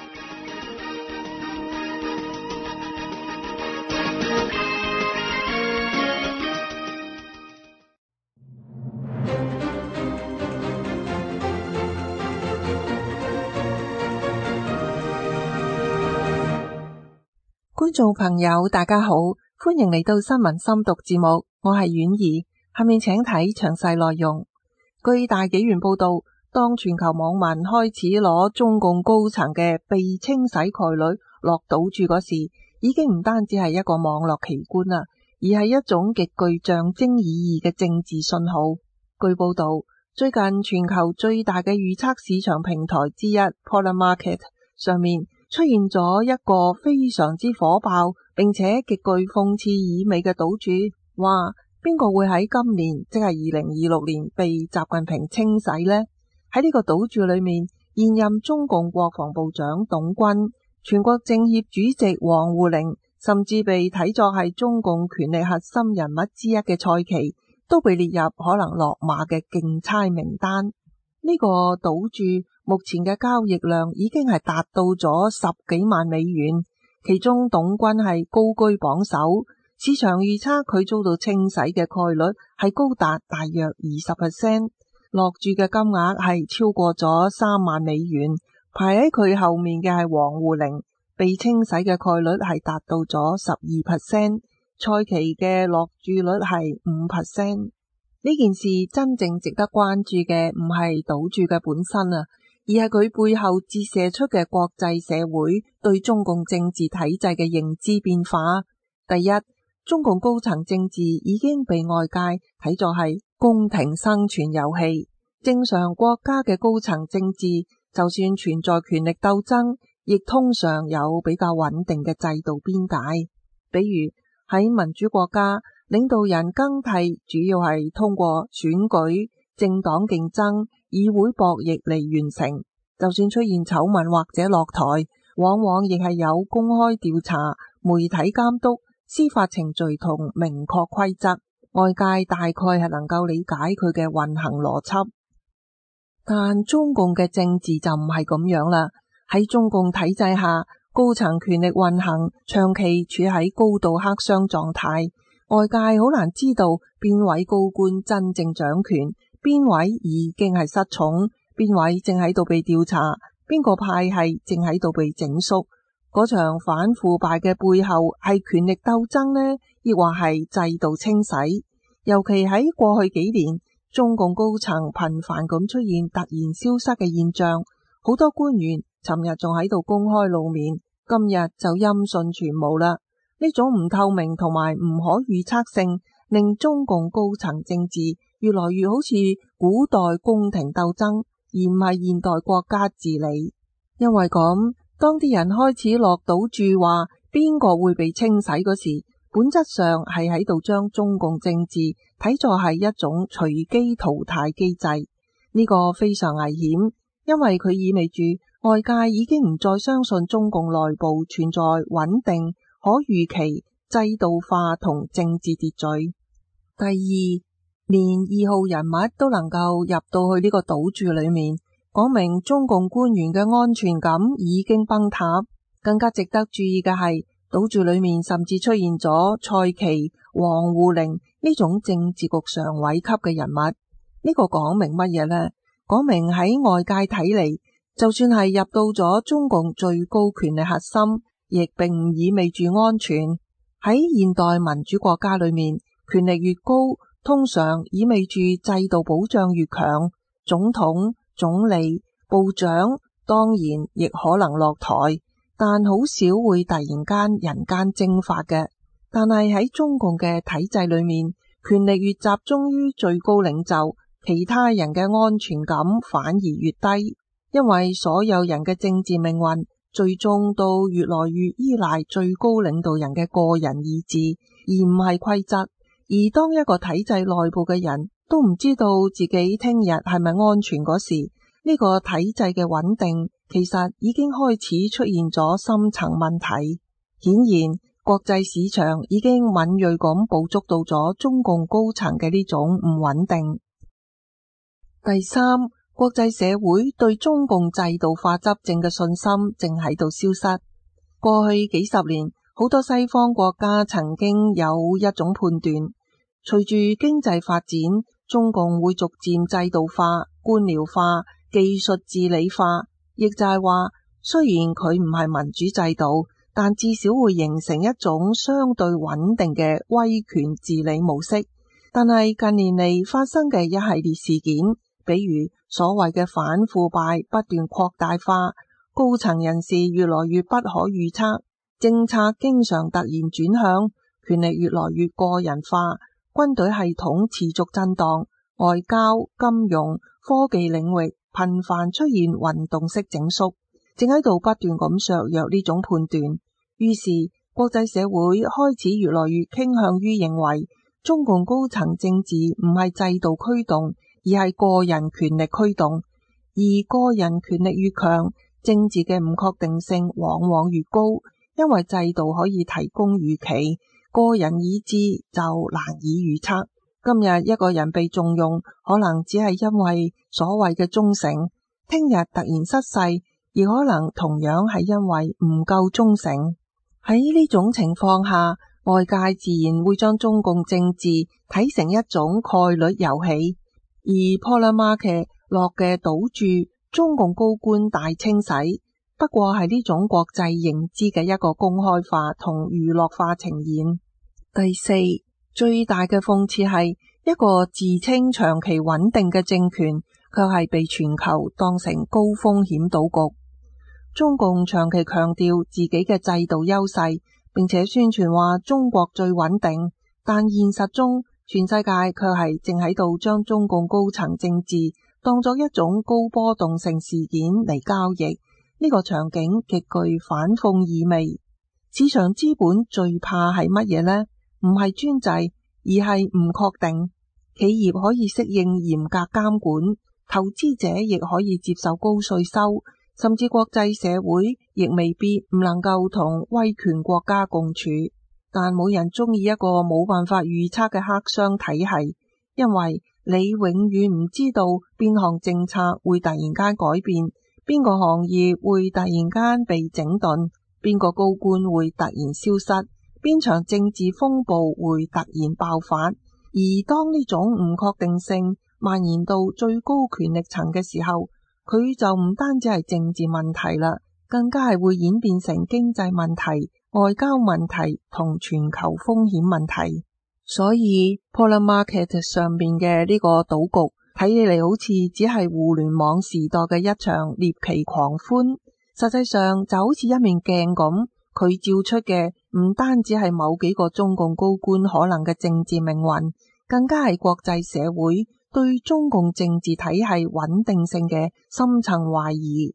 觀眾朋友大家好，歡迎嚟到新聞深讀節目，我係婉兒，下面請睇詳細內容。據大紀元報道，當全球網民開始攞中共高層嘅被清洗概率落賭注嗰時，已經唔單止係一個網絡奇觀啦， 而係一種極具象徵意義嘅政治信號。據報道，最近全球最大嘅預測市場平台之一 Polarmarket 上面出現咗一個非常之火爆並且極具諷刺意味嘅賭注，話邊個會喺今年即係2026年被習近平清洗呢？喺呢個賭注裏面，現任中共國防部長董軍、全國政協主席王滬寧，甚至被睇作係中共權力核心人物之一嘅蔡奇，都被列入可能落馬嘅競猜名單。呢個賭注目前嘅交易量已經係達到咗10幾萬美元，其中董軍係高居榜首，市場預測佢遭到清洗嘅概率係高達大約20%，落注嘅金額係超過咗3萬美元，排喺佢後面嘅係王滬寧，被清洗嘅概率係達到咗12%，蔡奇嘅落注率係5%。呢件事真正值得關注嘅唔係賭注嘅本身啊，而係佢背後折射出嘅國際社會對中共政治體制嘅認知變化。第一，中共高層政治已經被外界睇作係宮廷生存遊戲。正常國家嘅高層政治，就算存在權力鬥爭，亦通常有比較穩定嘅制度邊界。比如喺民主國家，領導人更替主要係通過選舉、政黨競爭、議會博弈嚟完成。就算出現醜聞或者落台，往往亦係有公開調查、媒體監督、司法程序同明確規則。外界大概係能夠理解佢嘅運行邏輯。但中共嘅政治就唔係咁樣啦。喺中共體制下，高層權力運行長期處喺高度黑箱狀態。外界好難知道邊位高官真正掌權，邊位已經係失寵，邊位正喺度被調查，邊個派系正喺度被整肅。嗰場反腐敗嘅背後係權力鬥爭呢，亦或係制度清洗？尤其喺過去幾年，中共高層頻繁咁出現突然消失嘅現象，好多官員尋日仲喺度公開露面，今日就音訊全無啦。呢種唔透明同埋唔可預測性，令中共高層政治越來越好似古代宮廷鬥爭，而唔係現代國家治理。因為咁，當啲人開始落賭注話邊個會被清洗嗰時，本質上係喺度將中共政治睇作係一種隨機淘汰機制。呢個非常危險，因為佢意味住外界已經唔再相信中共內部存在穩定、可預期、制度化同政治秩序。第二，連2號人物都能夠入到去呢個賭注裏面，講明中共官員嘅安全感已經崩塌。更加值得注意嘅係，賭注裏面甚至出現咗蔡奇、王滬寧呢種政治局常委級嘅人物。呢個講明乜嘢呢？講明喺外界睇嚟，就算係入到咗中共最高權力核心，亦並唔意味住安全。喺現代民主國家裏面，權力越高，通常意味住制度保障越強。總統、總理、部長當然亦可能落台，但好少會突然間人間蒸發嘅。但係喺中共嘅體制裏面，權力越集中於最高領袖，其他人嘅安全感反而越低，因為所有人嘅政治命運最終都越來越依賴最高領導人嘅個人意志，而唔係規則。而當一個體制內部嘅人都唔知道自己聽日係咪安全嗰時，呢個體制嘅穩定其實已經開始出現咗深層問題。顯然，國際市場已經敏銳咁捕捉到咗中共高層嘅呢種唔穩定。第三，國際社會對中共制度化執政嘅信心正喺度消失。過去幾十年，好多西方國家曾經有一種判斷，隨住經濟發展，中共會逐漸制度化、官僚化、技術治理化，亦就係話，雖然佢唔係民主制度，但至少會形成一種相對穩定嘅威權治理模式。但係近年嚟發生嘅一系列事件，比如所謂嘅反腐敗不斷擴大化，高層人士越來越不可預測，政策經常突然轉向， 權力越來越個人化，軍隊系統持續震盪，外交、金融、科技領域頻繁出現運動式整肅，正喺度不斷咁削弱呢種判斷。於是國際社會開始越來越傾向於認為，中共高層政治唔係制度驅動，而係個人權力驅動。而個人權力越強，政治嘅唔確定性往往越高，因為制度可以提供預期，個人意志就難以預測。今日一個人被重用，可能只係因為所謂嘅忠誠，聽日突然失勢，亦可能同樣係因為唔夠忠誠。喺呢種情況下，外界自然會將中共政治睇成一種概率遊戲，而普拉馬奇落嘅賭注中共高官大清洗，不過係呢種國際認知嘅一個公開化同娛樂化呈現。第四，最大嘅諷刺係一個自稱長期穩定嘅政權，卻係被全球當成高風險賭局。中共長期強調自己嘅制度優勢，並且宣傳話中國最穩定，但現實中全世界卻係正喺度將中共高層政治當作一種高波動性事件嚟交易。呢個場景極具反諷意味。市場資本最怕係乜嘢呢？唔係專制，而係唔確定。企業可以適應嚴格監管，投資者亦可以接受高稅收，甚至國際社會亦未必唔能夠同威權國家共處。但冇人中意一個冇辦法預測嘅黑箱體系，因為你永遠唔知道邊項政策會突然間改變，邊個行業會突然間被整頓，邊個高官會突然消失，邊場政治風暴會突然爆發。而當呢種唔確定性蔓延到最高權力層嘅時候，佢就唔單止係政治問題啦，更加係會演變成經濟問題、外交問題同全球風險問題。所以 Polar Market 上面嘅呢個賭局睇起嚟好似只係互聯網時代嘅一場獵奇狂歡，實際上就好似一面鏡咁，佢照出嘅唔單止係某幾個中共高官可能嘅政治命運，更加係國際社會對中共政治體系穩定性嘅深層懷疑。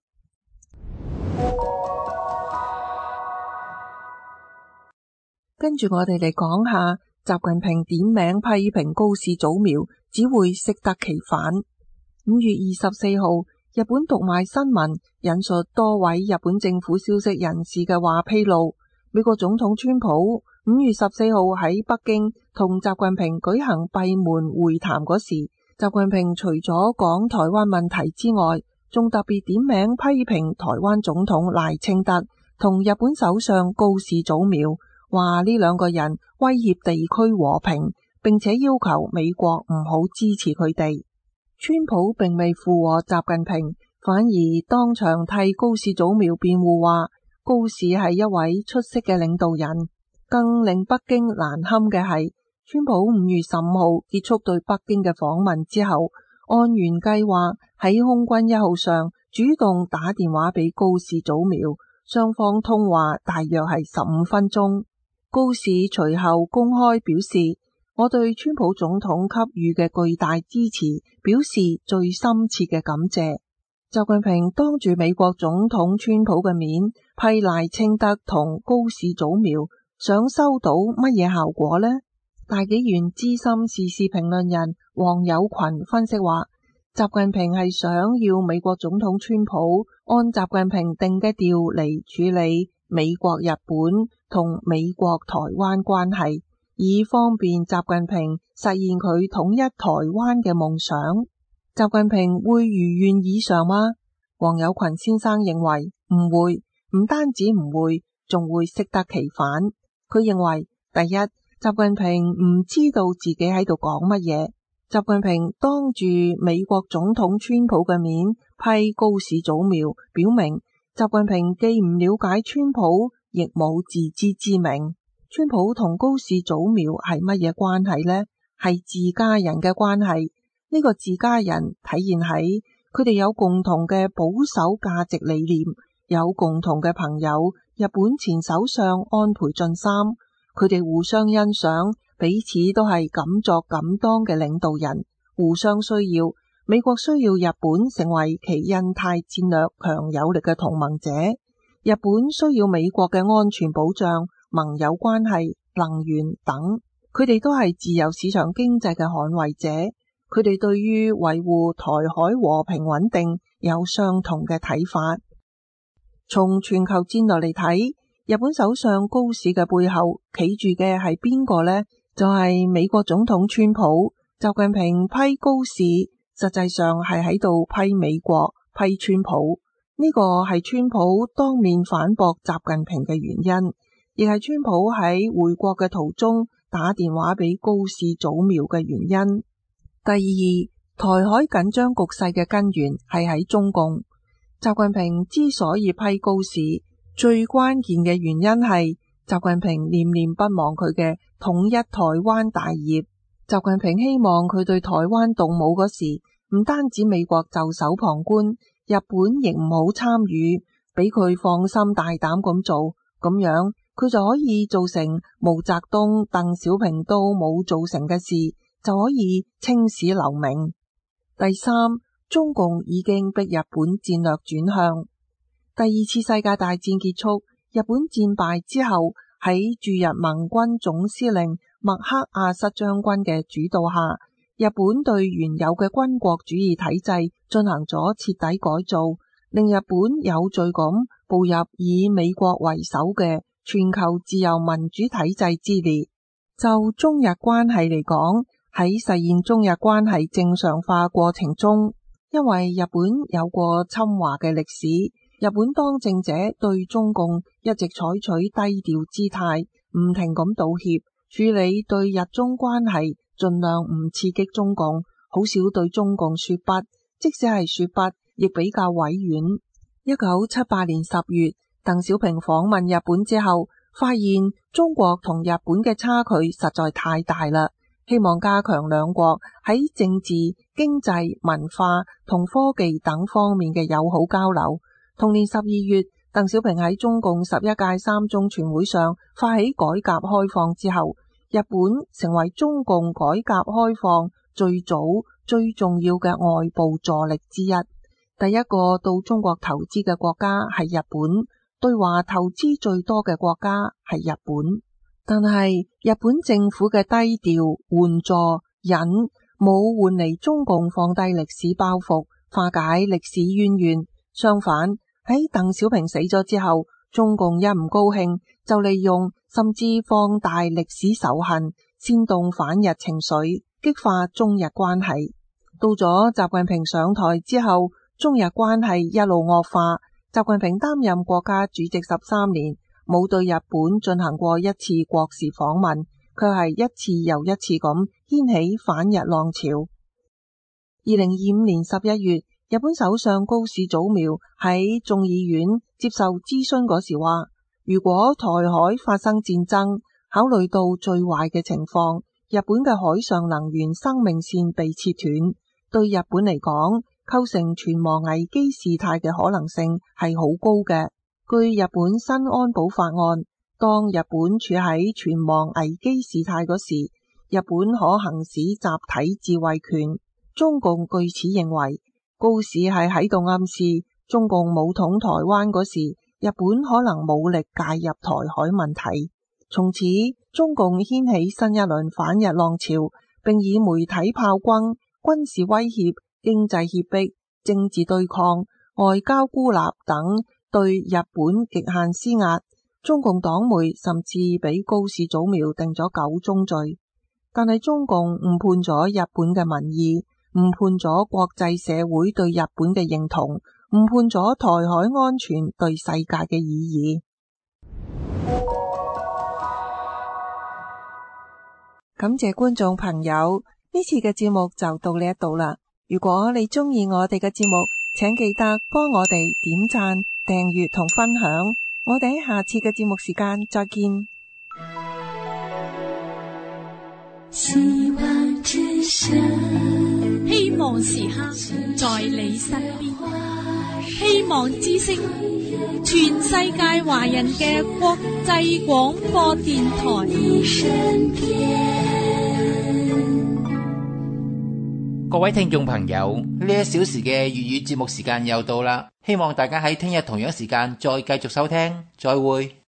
跟住我哋嚟講下習近平點名批評高市早苗，只會適得其反。5月24號，日本讀賣新聞引述多位日本政府消息人士嘅話披露，美國總統川普5月14號喺北京同習近平舉行閉門會談嗰時，習近平除咗講台灣問題之外，仲特別點名批評台灣總統賴清德同日本首相高市早苗，話呢兩個人威脅地區和平，並且要求美國唔好支持佢哋。川普並未附和習近平，反而當場替高市早苗辯護，話高市係一位出色嘅領導人。更令北京難堪嘅係，川普5月15號結束對北京嘅訪問之後，按原計劃喺空軍1號上主動打電話俾高市早苗，雙方通話大約係15分鐘。高市隨後公開表示，我對川普總統給予嘅巨大支持表示最深切嘅感謝。習近平當住美國總統川普嘅面批賴清德同高市早苗，想收到乜嘢效果呢？大紀元資深時事評論人黃友群分析話，習近平係想要美國總統川普按習近平定嘅調嚟處理美國日本同美國台灣關係，以方便習近平實現佢統一台灣嘅夢想。習近平會如願以償嗎？黃友群先生認為唔會，唔單止唔會，仲會適得其反。佢認為，第一，習近平唔知道自己喺度講乜嘢。習近平當住美國總統川普嘅面批高市早苗，表明習近平既唔了解川普，亦冇自知之明。川普同高市早苗係乜嘢關係呢？係自家人嘅關係。呢個自家人體現喺佢哋有共同嘅保守價值理念，有共同嘅朋友日本前首相安倍晉三， 佢哋互相欣賞，彼此都係敢作敢當嘅領導人，互相需要。美國需要日本成為其印太戰略強有力嘅同盟者，日本需要美國嘅安全保障、盟友關係、能源等。佢哋都係自由市場經濟嘅捍衛者，佢哋對於維護台海和平穩定有相同嘅睇法。從全球戰略嚟睇，日本首相高市嘅背後企住嘅係邊個呢？就係美國總統川普。習近平批高市，實際上係喺度批美國、批川普。呢個係川普當面反駁習近平嘅原因，亦係川普喺回國嘅途中打電話俾高市早苗嘅原因。第二，台海緊張局勢嘅根源係喺中共。習近平之所以批高市，最關鍵嘅原因係習近平念念不忘佢嘅統一台灣大業。習近平希望佢對台灣動武嗰時，唔單止美國袖手旁觀，日本亦唔好參與，俾佢放心大膽咁做，咁樣佢就可以做成毛澤東、鄧小平都冇做成嘅事，就可以青史留名。第三，中共已經逼日本戰略轉向。第二次世界大戰結束，日本戰敗之後，喺駐日盟軍總司令麥克阿瑟將軍嘅主導下，日本對原有嘅軍國主義體制進行咗徹底改造，令日本有序咁步入以美國為首嘅全球自由民主體制之列。就中日關係嚟講，喺實現中日關係正常化過程中，因為日本有過侵華嘅歷史，日本當政者對中共一直採取低調姿態，唔停咁道歉，處理對日中關係盡量唔刺激中共，好少對中共說不，即使係說不，亦比較委婉。1978年10月，鄧小平訪問日本之後，發現中國同日本嘅差距實在太大啦，希望加強兩國喺政治、經濟、文化同科技等方面嘅友好交流。同年12月，鄧小平喺中共11屆三中全會上發起改革開放之後，日本成為中共改革開放最早最重要嘅外部助力之一。第一個到中國投資嘅國家係日本，對華投資最多嘅國家係日本。但係日本政府嘅低調援助忍，冇換嚟中共放低歷史包袱，化解歷史淵源。相反，喺鄧小平死咗之後，中共一唔高興就利用甚至放大歷史仇恨，煽動反日情緒，激化中日關係。到咗習近平上台之後，中日關係一路惡化。習近平擔任國家主席13年，冇對日本進行過一次國事訪問，卻係一次又一次咁掀起反日浪潮。2025年11月，日本首相高市早苗喺眾議院接受諮詢嗰時話，如果台海發生戰爭，考慮到最壞嘅情況，日本嘅海上能源生命線被切斷，對日本嚟講，構成存亡危機事態嘅可能性係好高嘅。據日本新安保法案，當日本處喺存亡危機事態嗰時，日本可行使集體自衛權。中共據此認為，高市係喺度暗示中共武統台灣嗰時，日本可能武力介入台海問題。從此，中共掀起新一輪反日浪潮，並以媒體炮轟、軍事威脅、經濟脅迫、政治對抗、外交孤立等對日本極限施壓。中共黨媒甚至俾高市早苗定咗9宗罪。但係中共誤判咗日本嘅民意，誤判咗國際社會對日本嘅認同，誤判咗台海安全對世界嘅意義。感謝觀眾朋友，呢次嘅節目就到呢一度啦。如果你鍾意我哋嘅節目，請記得幫我哋點讚、訂閱同分享。我哋喺下次嘅節目時間再見。 希望之聲，希望時刻在你身邊。 希望之聲，全世界華人嘅國際廣播電台。 各位聽眾朋友，呢1小時嘅粵語節目時間又到啦，希望大家喺聽日同樣時間再繼續收聽，再會。